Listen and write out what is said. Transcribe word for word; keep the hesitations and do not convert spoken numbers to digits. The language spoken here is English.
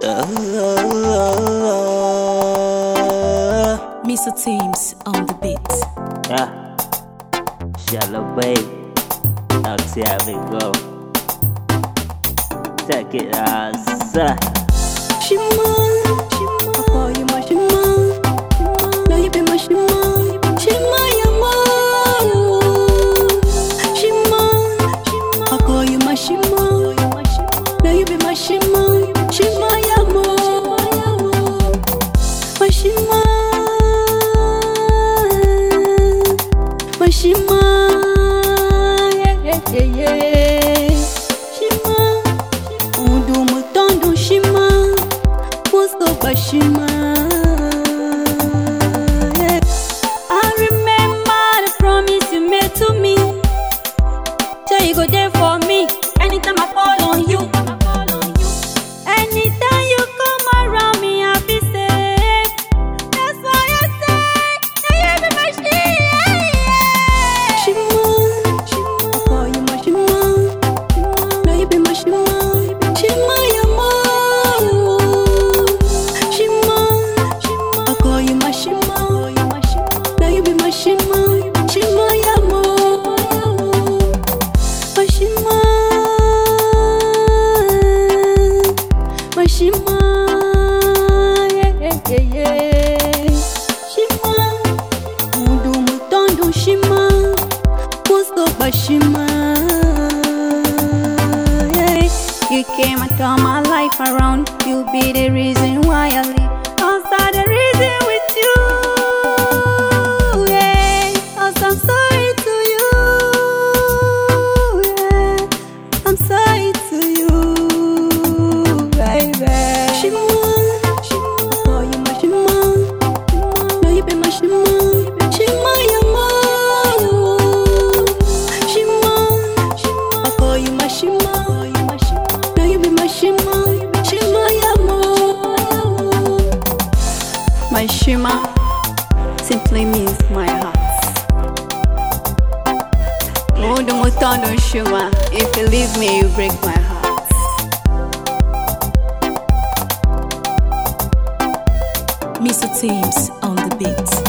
Uh, Mister Teams on the beat. yeah, shallow bay. Now see how we go. Take it as Shima, Shima, I call you my Shima. Now you be my Shima. Shima, Yama. Shima, I call you my Shima. Now you be my Shima. Shima, Yama. My Shima, my Shima. Yeah, yeah, yeah, yeah. Shima, undo mutondo Shima. Shima, yeah. I remember the promise you made to me. Say you go there for me anytime I call on you. Anytime you come around me, I feel safe. That's why I say, now you be my Shima. Shima, I call you my Shima. Now you be my Shima. Shima, Yama. Now you be my Shima, Shima Yamo, my Shima, my Shima, yeah, yeah, yeah, yeah. Shima, undo mutondo Shima, musto bashima, yeah. You came and turned my life around. You be the reason why I live. Outside the reason with you. I'm sorry to you, yeah. I'm sorry to you, baby. Shima, Shima, I call you my Shima. Now you be my Shima. Shima, Yama. Shima, Shima, I call you my Shima. Now you be my Shima. Shima, Yama. My Shima simply means my heart. Oh, the mutondo Shima. If you leave me, you break my heart. Mister Teams on the beat.